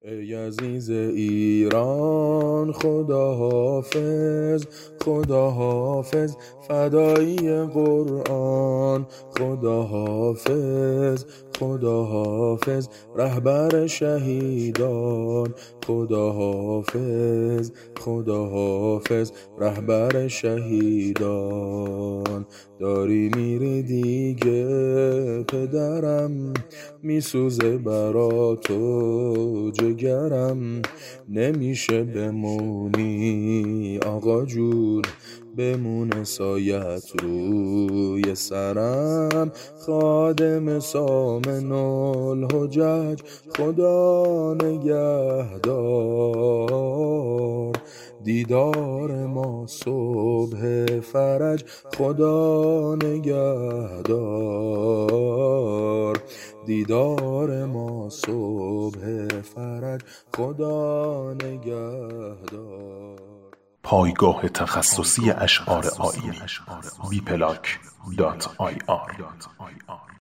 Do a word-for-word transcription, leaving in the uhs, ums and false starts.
ای عزیز ایران خدا حافظ، خدا حافظ فدایی قرآن، خدا حافظ، خدا حافظ رهبر شهیدان، خدا حافظ، خدا حافظ رهبر شهیدان. داری میری دیگه پدرم، میسوزه برا تو جگرم، نمیشه بمونی آقا جون، بمونه سایت روی سرم. خادم سامن الحجج خدا نگهدار، دیدار ما صبح فرج خدا نگهدار، دیدار ما صبح فرج خدا نگهدار. پایگاه تخصصی اشعار آیینی بی پلاک دات آی آر